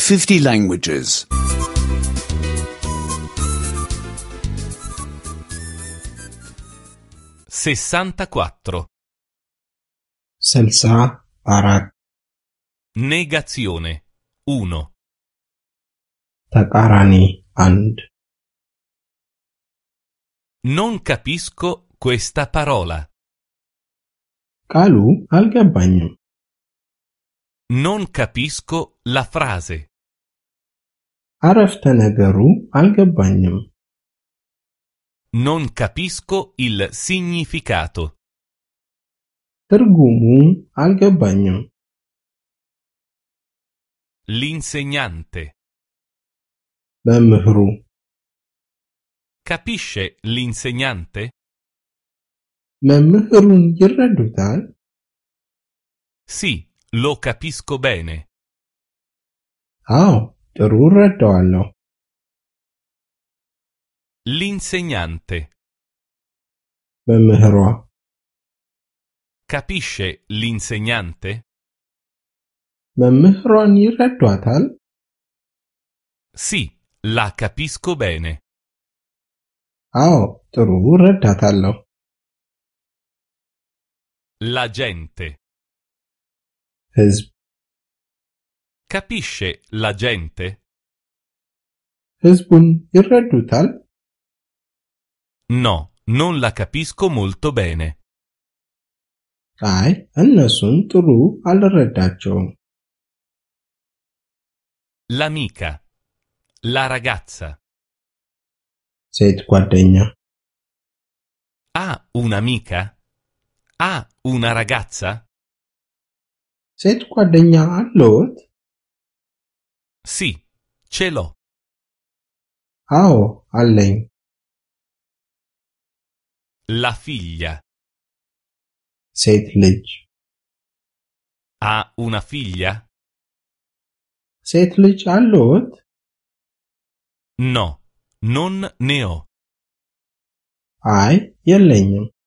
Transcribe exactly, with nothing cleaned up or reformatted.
fifty languages. sessantaquattro. ስልሳ አራት Negazione uno. ተቃራኒ አንድ Non capisco questa parola. ቃሉ አልገባኝም። Non capisco la frase. አረፍተ ነገሩ አልገባኝም። Non capisco il significato. ትርጉሙ አልገባኝም። L'insegnante. መምህሩ Capisce l'insegnante? መምህሩን ይረዱታል? Sì, lo capisco bene. አዎ ጥሩ እረዳዋለሁ። L'insegnante. መምህሯ Capisce l'insegnante? መምህሯን ይረዷታል? Sì, la capisco bene. አዎ ጥሩ እረዳታለሁ። La gente. ሕዝብ Capisce la gente? ሕዝቡን ይረዱታል? No, non la capisco molto bene. አይ እነሱን ጥሩ አልረዳቸውም። L'amica. La ragazza. ሴት ጓደኛ Ha un'amica? Ha una ragazza? ሴት ጓደኛ አለዎት? Sì, ce l'ho. አዎ አለኝ። La figlia. ሴት ልጅ Ha una figlia? ሴት ልጅ አለዎት? No, non ne ho. አይ የለኝም።